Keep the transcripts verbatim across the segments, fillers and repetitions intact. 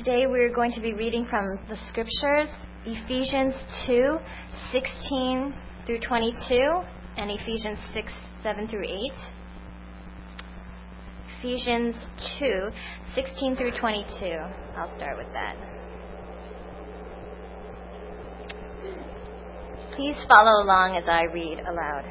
today we're going to be reading from the scriptures, Ephesians two, sixteen through twenty-two, and Ephesians six, seven through eight. Ephesians two, sixteen through twenty-two. I'll start with that. Please follow along as I read aloud.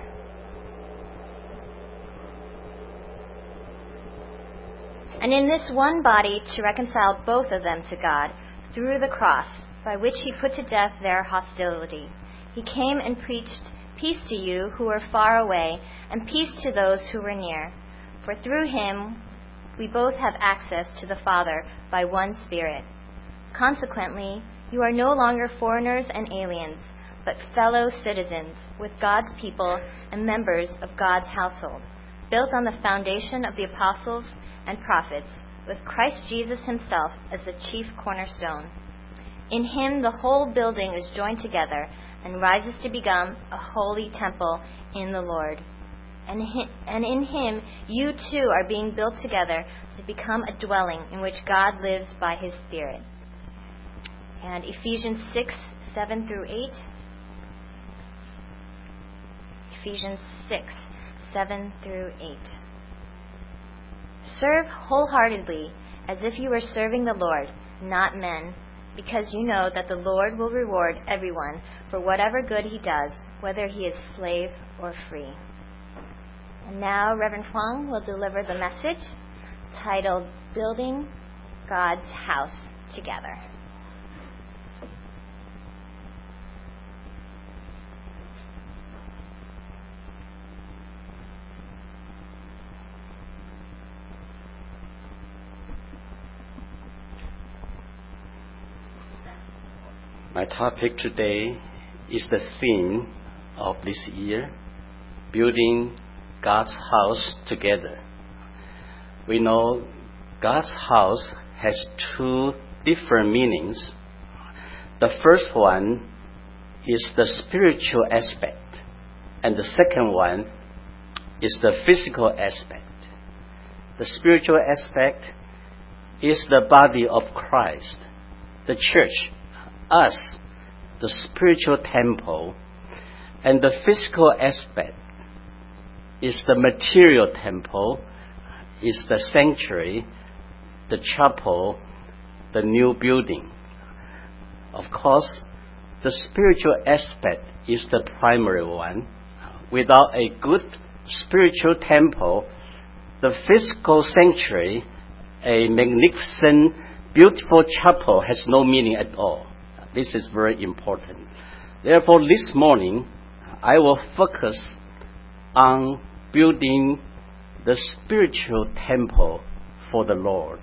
And in this one body to reconcile both of them to God through the cross, by which he put to death their hostility. He came and preached peace to you who were far away, and peace to those who were near. For through him we both have access to the Father by one Spirit. Consequently, you are no longer foreigners and aliens, but fellow citizens with God's people and members of God's household, built on the foundation of the apostles and prophets, with Christ Jesus himself as the chief cornerstone. In him the whole building is joined together and rises to become a holy temple in the Lord. And, hi- and in him you too are being built together to become a dwelling in which God lives by his Spirit. And Ephesians six, seven through eight. Ephesians six, seven through eight. Serve wholeheartedly as if you were serving the Lord, not men, because you know that the Lord will reward everyone for whatever good he does, whether he is slave or free. And now Reverend Huang will deliver the message titled Building God's House Together. My topic today is the theme of this year, building God's house together. We know God's house has two different meanings. The first one is the spiritual aspect, and the second one is the physical aspect. The spiritual aspect is the body of Christ, the church, us, the spiritual temple, and the physical aspect is the material temple, is the sanctuary, the chapel, the new building. Of course, the spiritual aspect is the primary one. Without a good spiritual temple, the physical sanctuary, a magnificent, beautiful chapel, has no meaning at all. This is very important. Therefore, this morning, I will focus on building the spiritual temple for the Lord.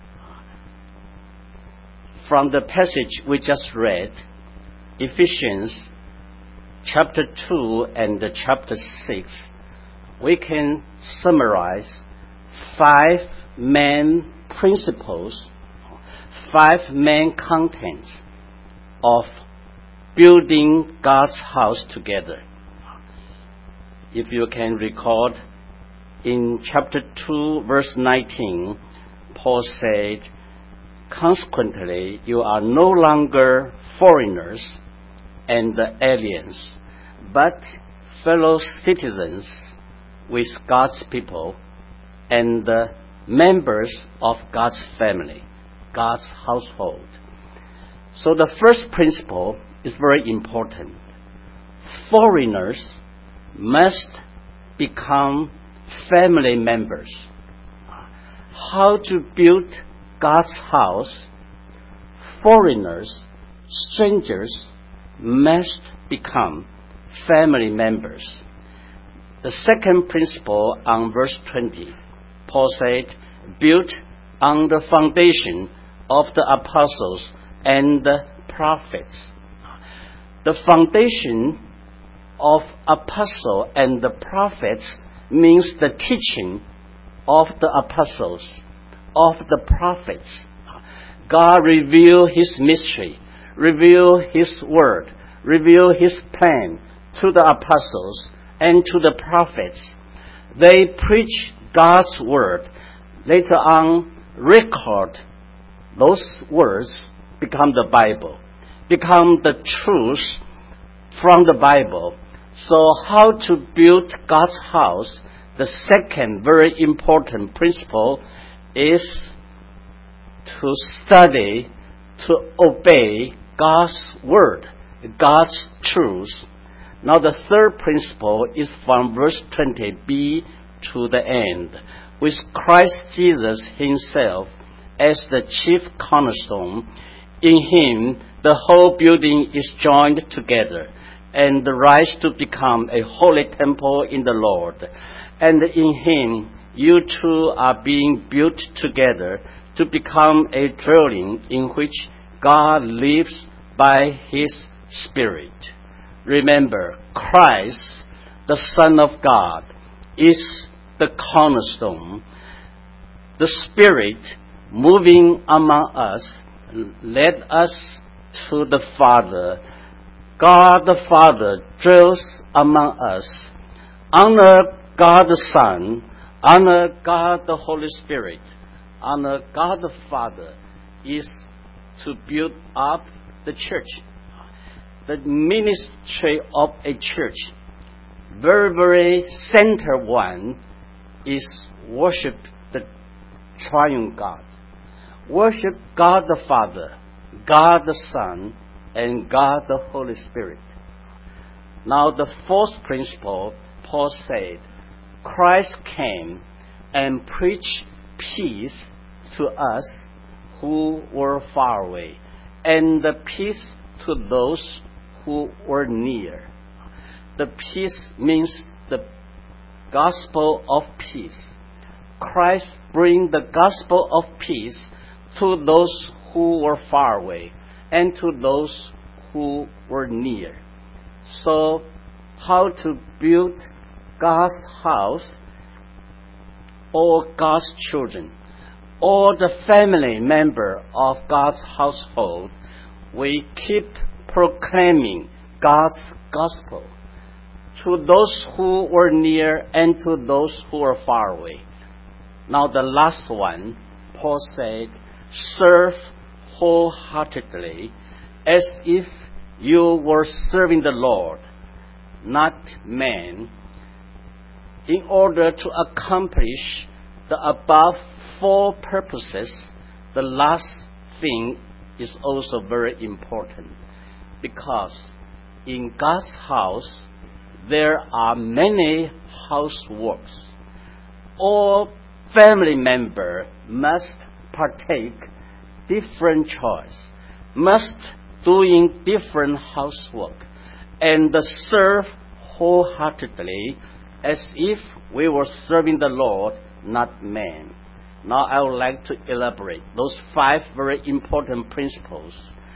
From the passage we just read, Ephesians chapter two and chapter six, we can summarize five main principles, five main contents of building God's house together. If you can record, in chapter two, verse nineteen, Paul said, consequently, you are no longer foreigners and aliens, but fellow citizens with God's people and members of God's family, God's household. So the first principle is very important. Foreigners must become family members. How to build God's house? Foreigners, strangers, must become family members. The second principle on verse twenty, Paul said, built on the foundation of the apostles and the prophets. The foundation of apostle and the prophets means the teaching of the apostles, of the prophets. God revealed his mystery, revealed his word, revealed his plan to the apostles and to the prophets. They preach God's word. Later on, record those words become the Bible, become the truth from the Bible. So how to build God's house? The second very important principle is to study, to obey God's word, God's truth. Now the third principle is from verse twenty b to the end, with Christ Jesus himself as the chief cornerstone. In him the whole building is joined together and rise to become a holy temple in the Lord. And in him you too are being built together to become a dwelling in which God lives by his Spirit. Remember, Christ, the Son of God, is the cornerstone. The Spirit moving among us led us to the Father. God the Father dwells among us. Honor God the Son. Honor God the Holy Spirit. Honor God the Father is to build up the church. The ministry of a church, very, very center one, is worship the triune God. Worship God the Father, God the Son, and God the Holy Spirit. Now the fourth principle, Paul said, Christ came and preached peace to us who were far away, and the peace to those who were near. The peace means the gospel of peace. Christ bring the gospel of peace to those who were far away and to those who were near. So, how to build God's house? All God's children, all the family member of God's household, we keep proclaiming God's gospel to those who were near and to those who were far away. Now the last one, Paul said, serve wholeheartedly as if you were serving the Lord, not man, in order to accomplish the above four purposes. The last thing is also very important, because in God's house there are many houseworks. All family members must partake different choice, must doing different housework, and serve wholeheartedly as if we were serving the Lord, not man. Now I would like to elaborate those five very important principles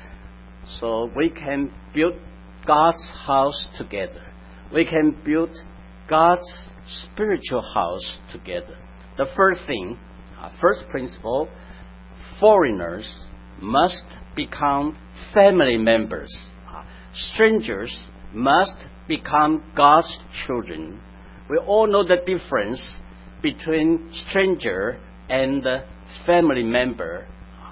so we can build God's house together. We can build God's spiritual house together. The first thing, uh, first principle, foreigners must become family members. Uh, strangers must become God's children. We all know the difference between stranger and family member.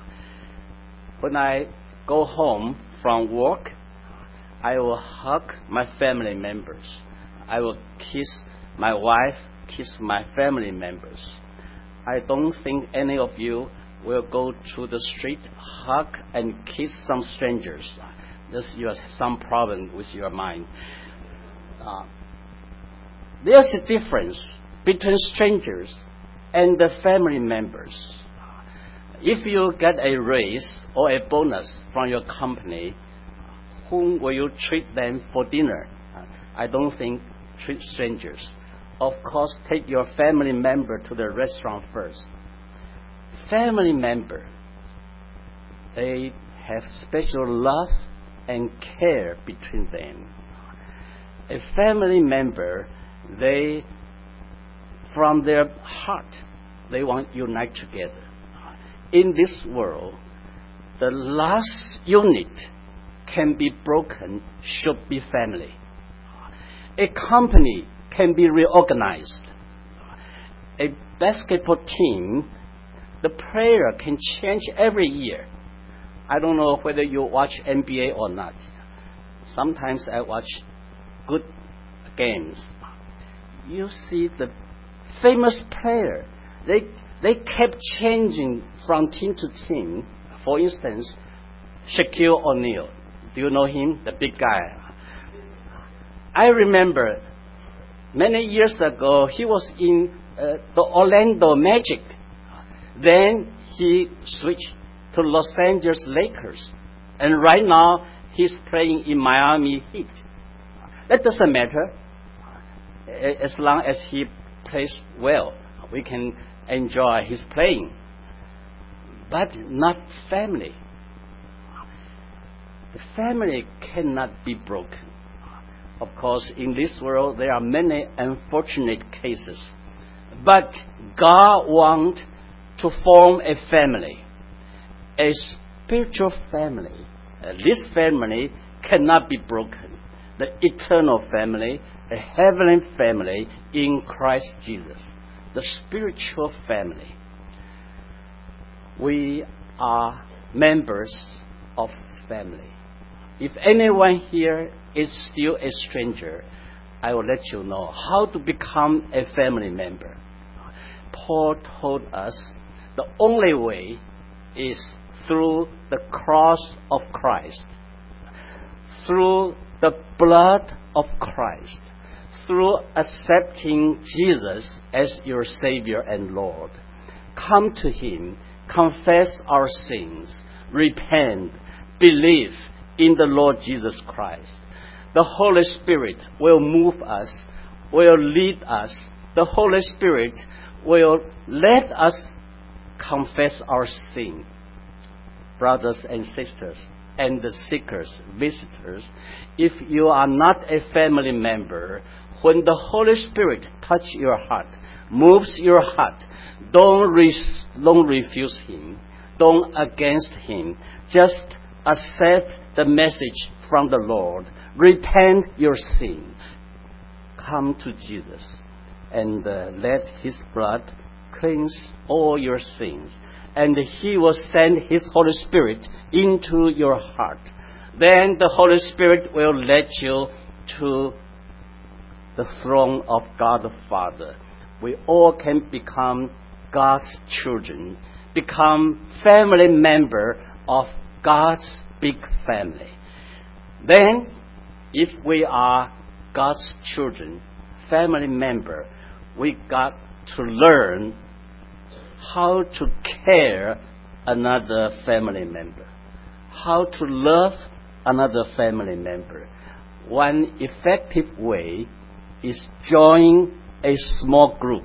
When I go home from work, I will hug my family members. I will kiss my wife, kiss my family members. I don't think any of you will go to the street, hug and kiss some strangers. This you have some problem with your mind. Uh, there's a difference between strangers and the family members. If you get a raise or a bonus from your company, whom will you treat them for dinner? I don't think treat strangers. Of course, take your family member to the restaurant first. Family member, they have special love and care between them. A family member, they, from their heart, they want to unite together. In this world, the last unit can be broken should be family. A company can be reorganized. A basketball team the prayer can change every year. I don't know whether you watch N B A or not. Sometimes I watch good games. You see the famous player. They they kept changing from team to team. For instance, Shaquille O'Neal. Do you know him? The big guy. I remember many years ago he was in uh, the Orlando Magic. Then he switched to Los Angeles Lakers. And right now he's playing in Miami Heat. That doesn't matter. As long as he plays well, we can enjoy his playing. But not family. The family cannot be broken. Of course, in this world, there are many unfortunate cases. But God wants to form a family, a spiritual family. Uh, this family cannot be broken. The eternal family, a heavenly family in Christ Jesus. The spiritual family. We are members of family. If anyone here is still a stranger, I will let you know how to become a family member. Paul told us the only way is through the cross of Christ, through the blood of Christ, through accepting Jesus as your Savior and Lord. Come to Him, confess our sins, repent, believe in the Lord Jesus Christ. The Holy Spirit will move us, will lead us. The Holy Spirit will let us confess our sin. Brothers and sisters, and the seekers, visitors, if you are not a family member, when the Holy Spirit touches your heart, moves your heart, don't, re- don't refuse Him, don't against Him. Just accept the message from the Lord. Repent your sin. Come to Jesus and uh, let His blood cleanse all your sins. And He will send His Holy Spirit into your heart. Then the Holy Spirit will lead you to the throne of God the Father. We all can become God's children, become family member of God's big family. Then, if we are God's children, family member, we got to learn how to care another family member, how to love another family member. One effective way is join a small group.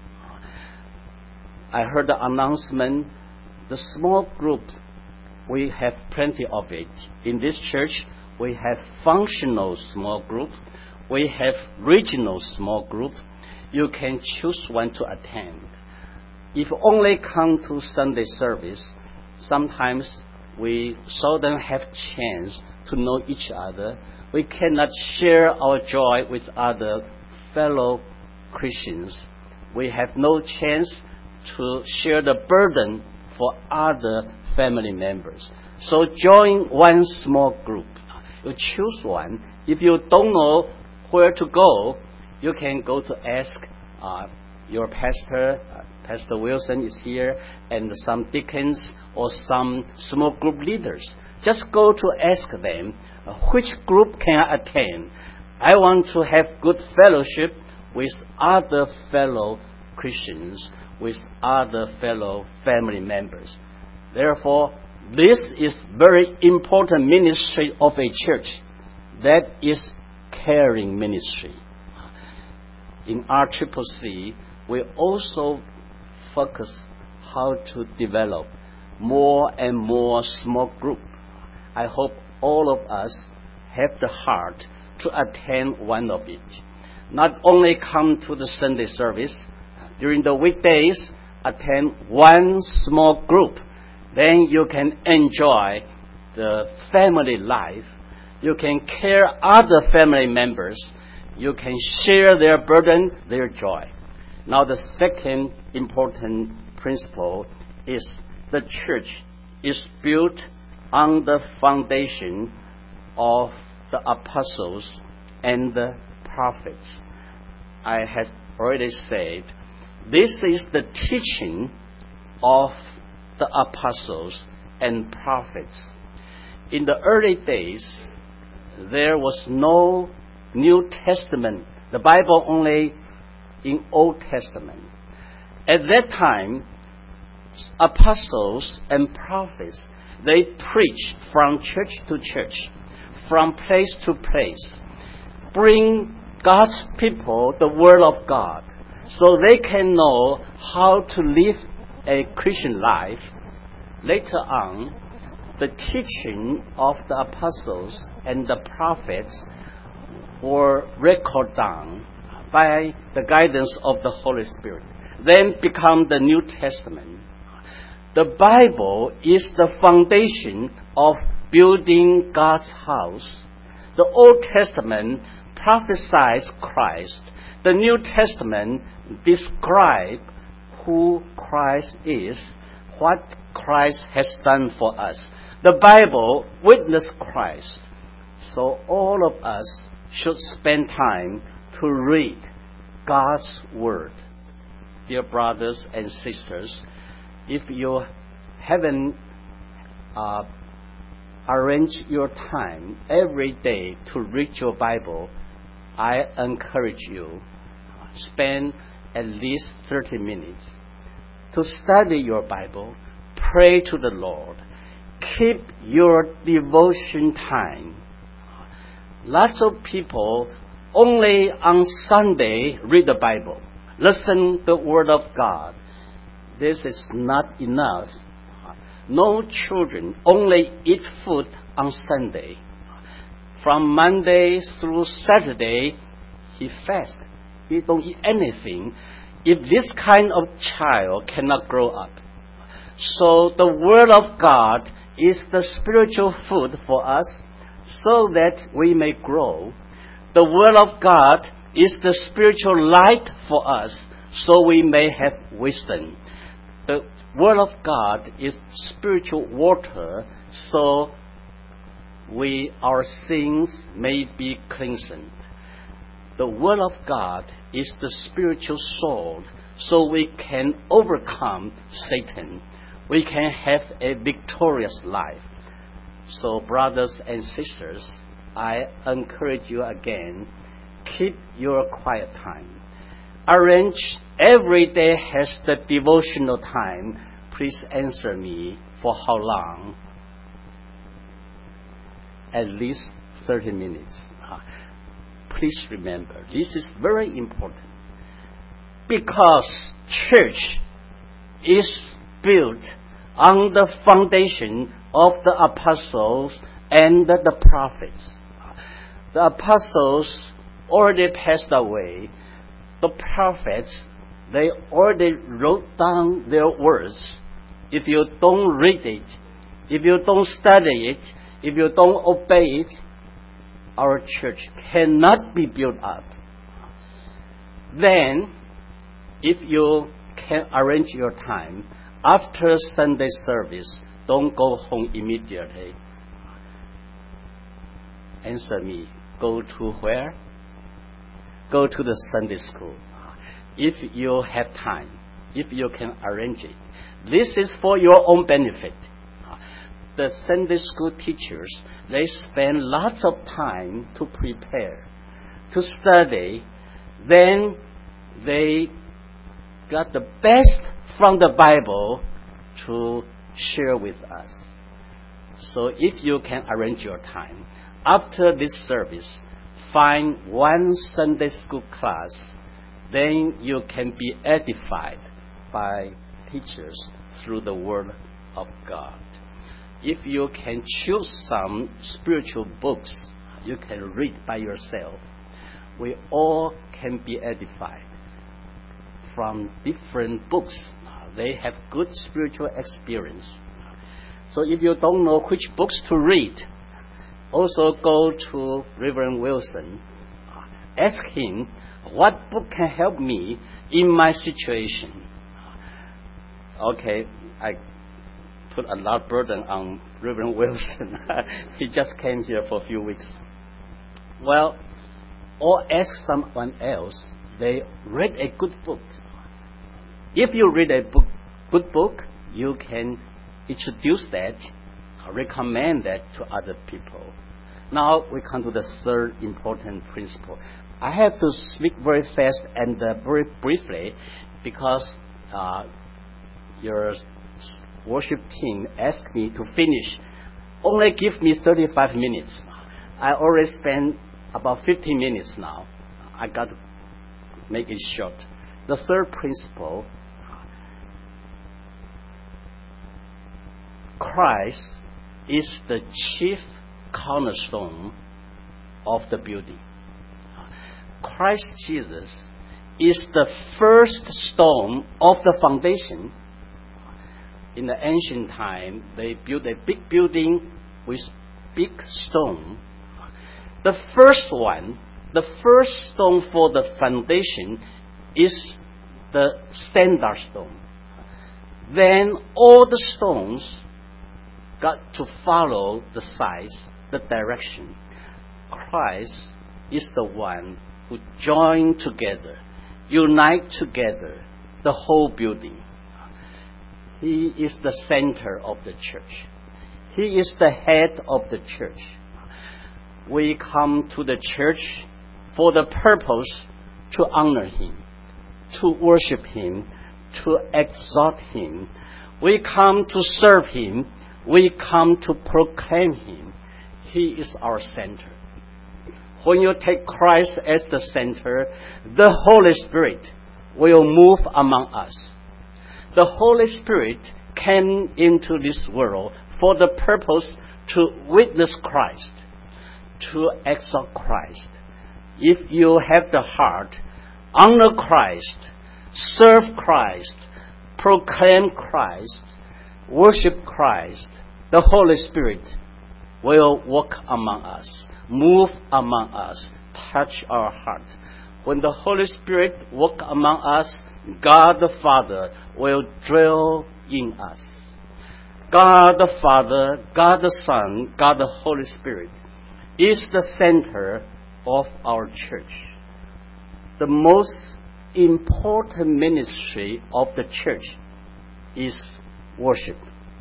I heard the announcement, the small group, we have plenty of it. In this church, we have functional small group. We have regional small group. You can choose one to attend. If only come to Sunday service, sometimes we seldom have chance to know each other. We cannot share our joy with other fellow Christians. We have no chance to share the burden for other family members. So join one small group. You choose one. If you don't know where to go, you can go to ask uh, your pastor. Uh, Pastor Wilson is here, and some deacons or some small group leaders. Just go to ask them, uh, which group can I attend? I want to have good fellowship with other fellow Christians, with other fellow family members. Therefore, this is very important ministry of a church. That is caring ministry. In R C C C, we also focus how to develop more and more small group. I hope all of us have the heart to attend one of it. Not only come to the Sunday service, during the weekdays, attend one small group. Then you can enjoy the family life. You can care other family members. You can share their burden, their joy. Now the second important principle is the church is built on the foundation of the apostles and the prophets. I have already said, this is the teaching of the apostles and prophets. In the early days, there was no New Testament. The Bible only in Old Testament. At that time, apostles and prophets, they preach from church to church, from place to place, bring God's people the Word of God, so they can know how to live a Christian life. Later on, the teaching of the apostles and the prophets were recorded down by the guidance of the Holy Spirit, then become the New Testament. The Bible is the foundation of building God's house. The Old Testament prophesies Christ. The New Testament describes who Christ is, what Christ has done for us. The Bible witnessed Christ. So all of us should spend time to read God's Word. Dear brothers and sisters, if you haven't uh, arranged your time every day to read your Bible, I encourage you, spend at least thirty minutes to study your Bible, pray to the Lord, keep your devotion time. Lots of people only on Sunday read the Bible, listen the Word of God. This is not enough. No children only eat food on Sunday. From Monday through Saturday, he fasts. He don't eat anything. If this kind of child cannot grow up. So the Word of God is the spiritual food for us so that we may grow. The Word of God is the spiritual light for us so we may have wisdom. The Word of God is spiritual water so we, our sins may be cleansed. The Word of God is the spiritual sword so we can overcome Satan. We can have a victorious life. So brothers and sisters, I encourage you again, keep your quiet time. Arrange every day has the devotional time. Please answer me for how long? At least thirty minutes. Please remember, this is very important. Because church is built on the foundation of the apostles and the prophets. The apostles already passed away. The prophets, they already wrote down their words. If you don't read it, if you don't study it, if you don't obey it, our church cannot be built up. Then, if you can arrange your time, after Sunday service, don't go home immediately. Answer me. Go to where? Go to the Sunday school. If you have time, if you can arrange it. This is for your own benefit. The Sunday school teachers, they spend lots of time to prepare, to study. Then they got the best from the Bible to share with us. So if you can arrange your time, after this service, find one Sunday school class, then you can be edified by teachers through the Word of God. If you can choose some spiritual books you can read by yourself, we all can be edified from different books. They have good spiritual experience. So if you don't know which books to read, also go to Reverend Wilson. Ask him, what book can help me in my situation? Okay, I put a lot of burden on Reverend Wilson. He just came here for a few weeks. Well, or ask someone else. They read a good book. If you read a book, good book, you can introduce that, recommend that to other people. Now we come to the third important principle. I have to speak very fast and uh, very briefly because uh, your worship team asked me to finish. Only give me thirty-five minutes. I already spent about fifteen minutes now. I got to make it short. The third principle, Christ is the chief cornerstone of the building. Christ Jesus is the first stone of the foundation. In the ancient time, they built a big building with big stone. The first one, the first stone for the foundation is the standard stone. Then all the stones got to follow the size, the direction. Christ is the one who join together, unite together the whole building. He is the center of the church. He is the head of the church. We come to the church for the purpose to honor Him, to worship Him, to exalt Him. We come to serve Him. We come to proclaim Him. He is our center. When you take Christ as the center, the Holy Spirit will move among us. The Holy Spirit came into this world for the purpose to witness Christ, to exalt Christ. If you have the heart, honor Christ, serve Christ, proclaim Christ, worship Christ, the Holy Spirit will walk among us, move among us, touch our heart. When the Holy Spirit walk among us, God the Father will dwell in us. God the Father, God the Son, God the Holy Spirit is the center of our church. The most important ministry of the church is worship.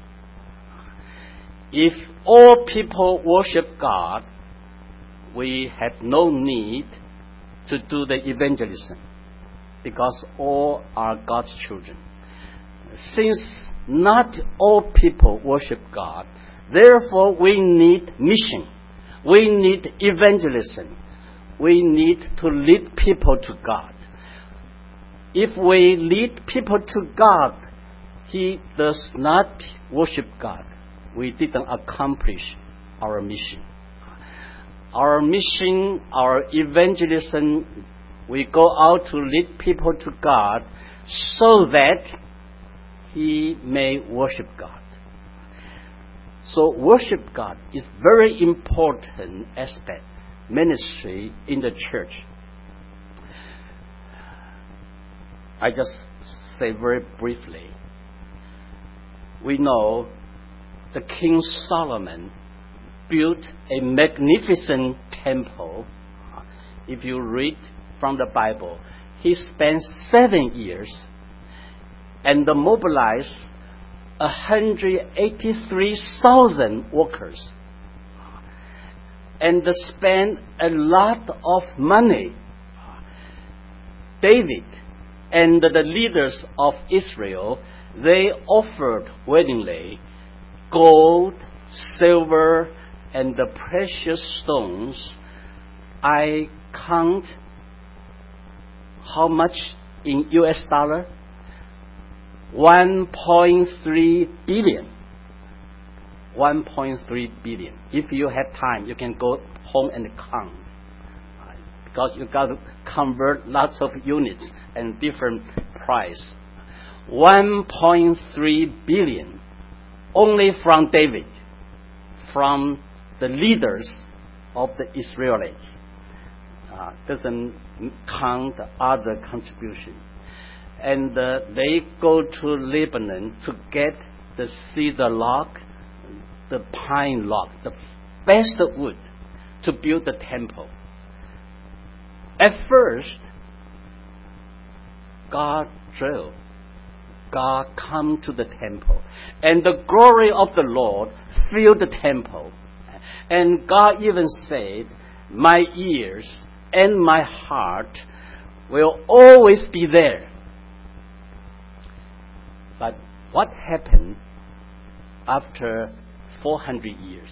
If all people worship God, we have no need to do the evangelism because all are God's children. Since not all people worship God, therefore we need mission. We need evangelism. We need to lead people to God. If we lead people to God, He does not worship God. We didn't accomplish our mission. Our mission, our evangelism, we go out to lead people to God so that He may worship God. So worship God is very important aspect, ministry in the church. I just say very briefly, we know the King Solomon built a magnificent temple. If you read from the Bible, he spent seven years and mobilized one hundred eighty-three thousand workers and spent a lot of money. David and the leaders of Israel, they offered willingly gold, silver, and the precious stones. I count how much in U S dollar? one point three billion. one point three billion. If you have time, you can go home and count. Because you got to convert lots of units and different price. one point three billion. Only from David, from the leaders of the Israelites. Uh, doesn't count the other contribution. And uh, they go to Lebanon to get the cedar log, the pine log, the best wood to build the temple. At first, God drove. God come to the temple. And the glory of the Lord filled the temple. And God even said, my ears and my heart will always be there. But what happened after four hundred years?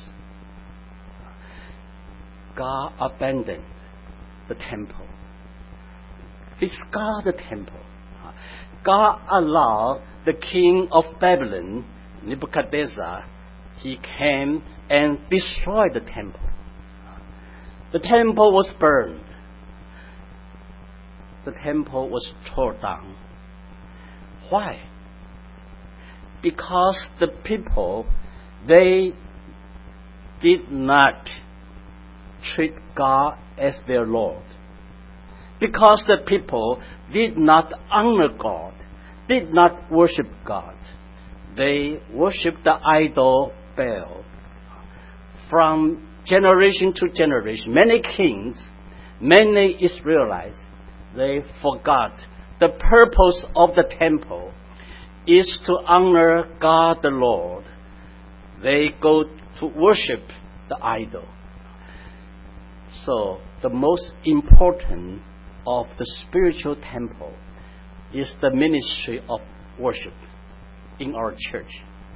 God abandoned the temple. Discard the temple. God allowed the king of Babylon, Nebuchadnezzar, he came and destroyed the temple. The temple was burned. The temple was torn down. Why? Because the people, they did not treat God as their Lord. Because the people did not honor God, did not worship God. They worshiped the idol Baal. From generation to generation, many kings, many Israelites, they forgot the purpose of the temple is to honor God the Lord. They go to worship the idol. So the most important of the spiritual temple is the ministry of worship in our church.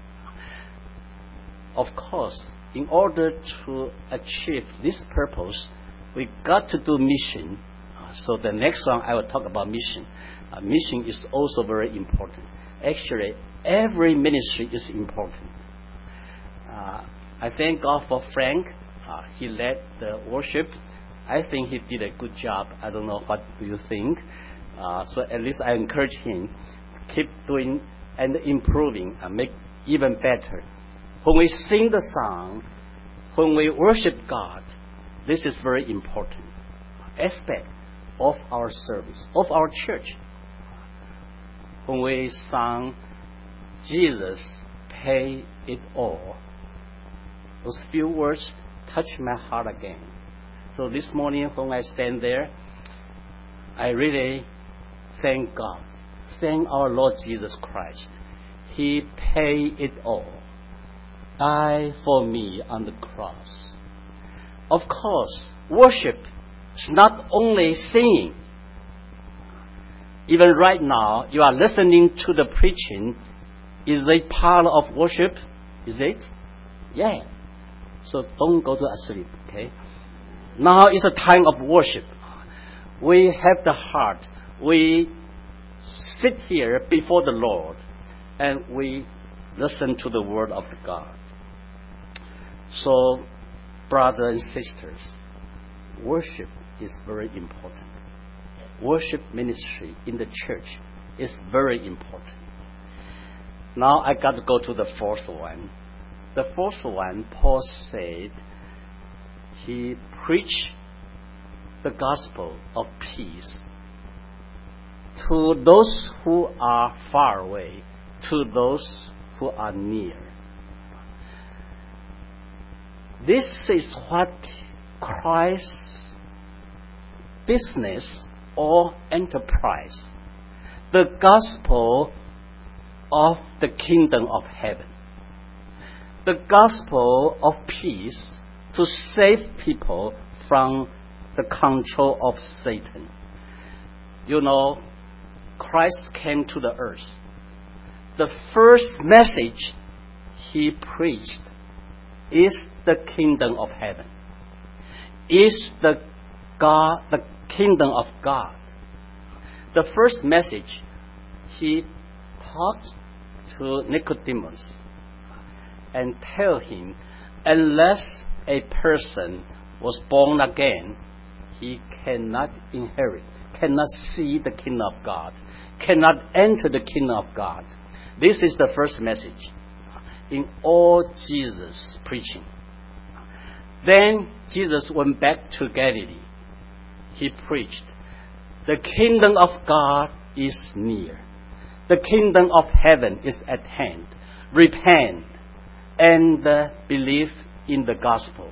Of course, in order to achieve this purpose, we got to do mission. So the next one I will talk about mission. Uh, mission is also very important. Actually, every ministry is important. Uh, I thank God for Frank. Uh, he led the worship. I think he did a good job. I don't know, what do you think? Uh, so at least I encourage him to keep doing and improving and make even better. When we sing the song, when we worship God, this is very important aspect of our service, of our church. When we sing, Jesus paid it all, those few words touch my heart again. So this morning when I stand there, I really thank God, thank our Lord Jesus Christ. He paid it all, died for me on the cross. Of course, worship is not only singing. Even right now, you are listening to the preaching. Is it part of worship? Is it? Yeah. So don't go to sleep, okay? Now is the time of worship. We have the heart. We sit here before the Lord and we listen to the word of God. So, brothers and sisters, worship is very important. Worship ministry in the church is very important. Now I got to go to the fourth one. The fourth one, Paul said, he preached the gospel of peace to those who are far away, to those who are near. This is what Christ's business or enterprise, the gospel of the kingdom of heaven, the gospel of peace to save people from the control of Satan. You know, Christ came to the earth. The first message he preached is the kingdom of heaven, is the God, the kingdom of God. The first message he talked to Nicodemus and tell him, unless a person was born again, he cannot inherit, cannot see the kingdom of God, cannot enter the kingdom of God. This is the first message in all Jesus' preaching. Then Jesus went back to Galilee. He preached, the kingdom of God is near. The kingdom of heaven is at hand. repent, and uh, believe in the gospel.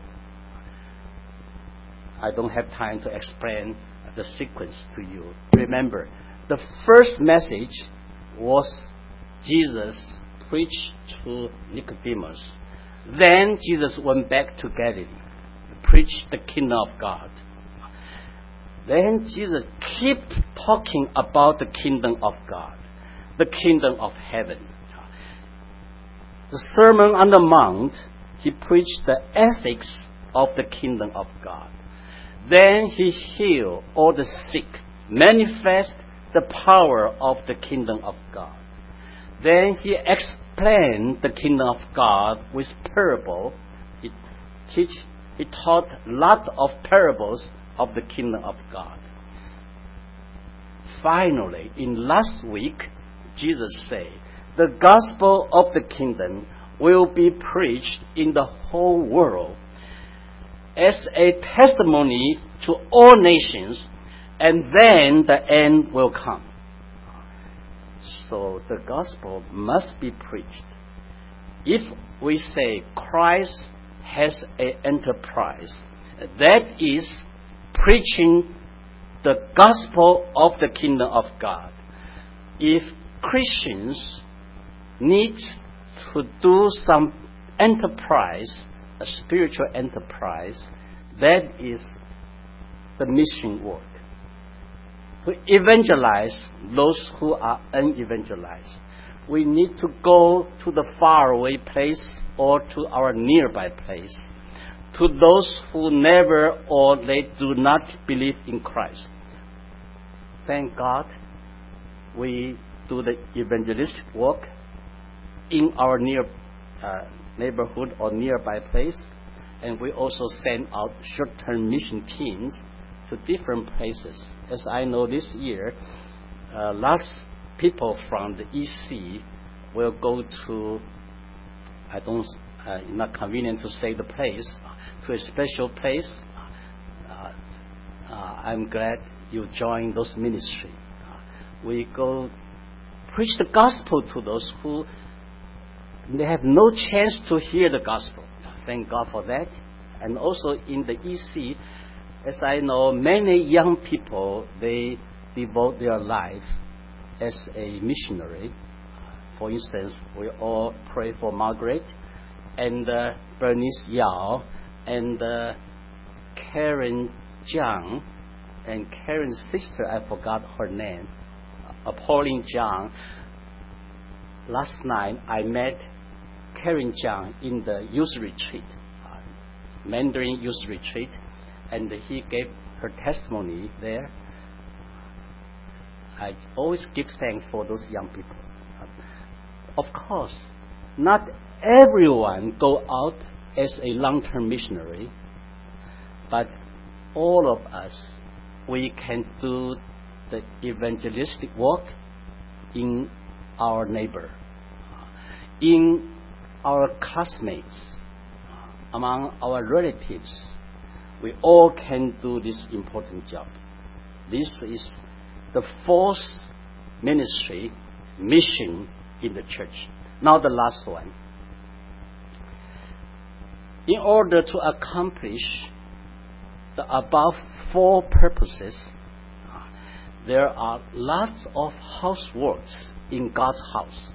I don't have time to explain the sequence to you. Remember, the first message was Jesus preached to Nicodemus. Then Jesus went back to Galilee, preached the kingdom of God. Then Jesus kept talking about the kingdom of God, the kingdom of heaven. The Sermon on the Mount, he preached the ethics of the kingdom of God. Then he healed all the sick, manifest the power of the kingdom of God. Then he explained the kingdom of God with parable. He teach, he taught a lot of parables of the kingdom of God. Finally, in last week, Jesus said, the gospel of the kingdom will be preached in the whole world as a testimony to all nations, and then the end will come. So the gospel must be preached. If we say Christ has an enterprise, that is preaching the gospel of the kingdom of God. If Christians need to do some enterprise, a spiritual enterprise, that is the mission work. To evangelize those who are unevangelized. We need to go to the faraway place or to our nearby place. To those who never or they do not believe in Christ. Thank God we do the evangelistic work in our near uh, neighborhood or nearby place, and we also send out short-term mission teams to different places. As I know, this year, uh, lots people from the E C will go to, I don't, uh, not convenient to say the place, to a special place. Uh, uh, I'm glad you joined those ministry. Uh, we go preach the gospel to those who they have no chance to hear the gospel. Thank God for that. And also in the E C, as I know, many young people, they devote their life as a missionary. For instance, we all pray for Margaret and uh, Bernice Yao and uh, Karen Jiang and Karen's sister, I forgot her name, uh, Pauline Jiang. Last night I met Karen Jiang in the youth retreat, uh, Mandarin youth retreat, and he gave her testimony there. I always give thanks for those young people. Of course, not everyone go out as a long-term missionary, but all of us, we can do the evangelistic work in our neighbor, in our classmates, among our relatives. We all can do this important job. This is the fourth ministry, mission in the church. Now the last one. In order to accomplish the above four purposes, there are lots of houseworks in God's house.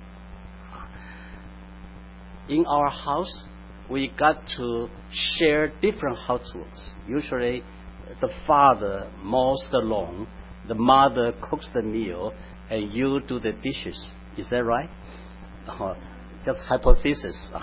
In our house, we got to share different houseworks. Usually, the father mows the lawn, the mother cooks the meal, and you do the dishes. Is that right? Uh, just hypothesis. Uh,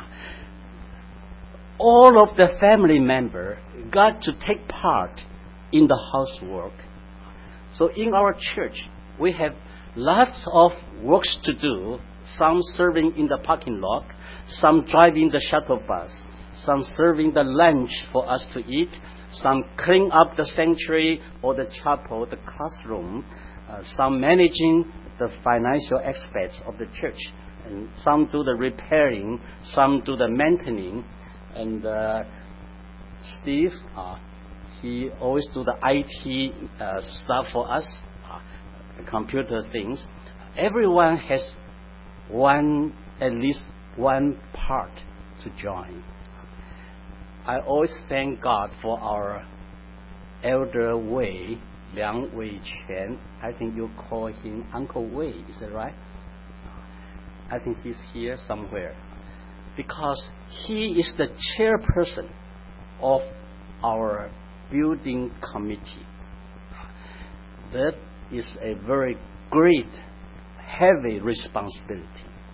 all of the family members got to take part in the housework. So in our church, we have lots of works to do. Some serving in the parking lot, some driving the shuttle bus, some serving the lunch for us to eat, some clean up the sanctuary or the chapel, the classroom, uh, some managing the financial aspects of the church, and some do the repairing, some do the maintaining, and uh, Steve, uh, he always do the I T uh, stuff for us, uh, the computer things. Everyone has one, at least one part to join. I always thank God for our elder Wei, Liang Wei Chen. I think you call him Uncle Wei, is that right? I think he's here somewhere. Because he is the chairperson of our building committee. That is a very great, heavy responsibility.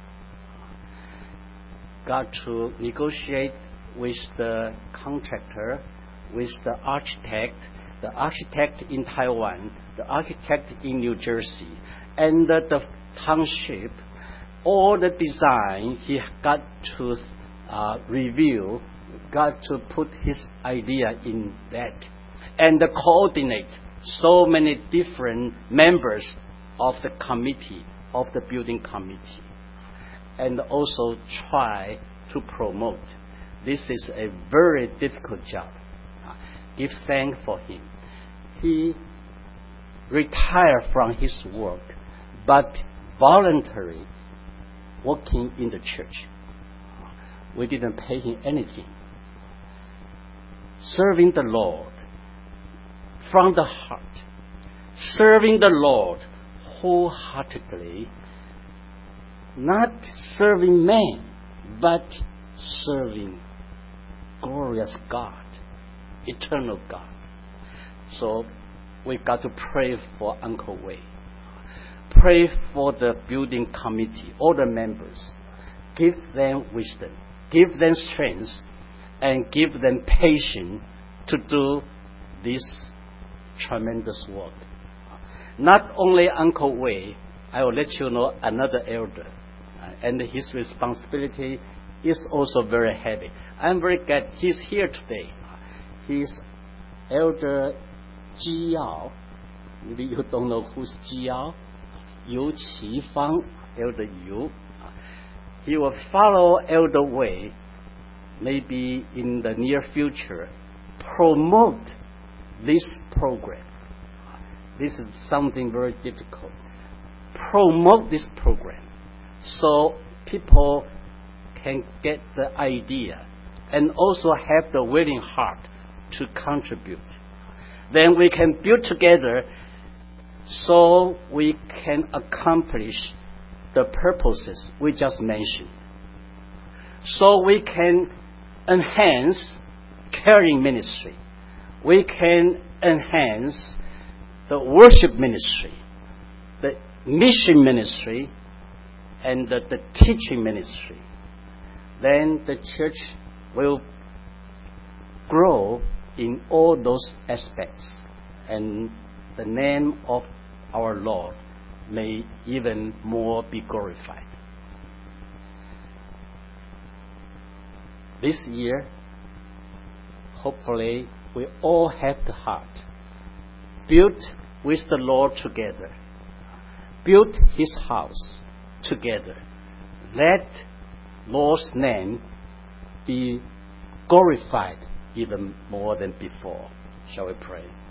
Got to negotiate with the contractor, with the architect, the architect in Taiwan, the architect in New Jersey, and the, the township. All the design he got to uh, review, got to put his idea in that, and coordinate so many different members of the committee, of the building committee, and also try to promote. This is a very difficult job. Uh, give thanks for him. He retired from his work, but voluntarily working in the church. We didn't pay him anything. Serving the Lord from the heart. Serving the Lord wholeheartedly. Not serving men, but serving glorious God, eternal God. So we got to pray for Uncle Wei. Pray for the building committee, all the members. Give them wisdom, give them strength, and give them patience to do this tremendous work. Not only Uncle Wei, I will let you know another elder, uh, and his responsibility is also very heavy. I'm very glad he's here today. He's Elder Ji Yao. Maybe you don't know who's Ji Yao. Yu Qifang, Elder Yu. He will follow Elder Wei, maybe in the near future, promote this program. This is something very difficult. Promote this program so people can get the idea and also have the willing heart to contribute. Then we can build together so we can accomplish the purposes we just mentioned. So we can enhance caring ministry. We can enhance the worship ministry, the mission ministry, and the, the teaching ministry. Then the church will grow in all those aspects, and the name of our Lord may even more be glorified. This year, hopefully, we all have the heart built with the Lord together, built His house together. Let Lord's name be glorified even more than before. Shall we pray?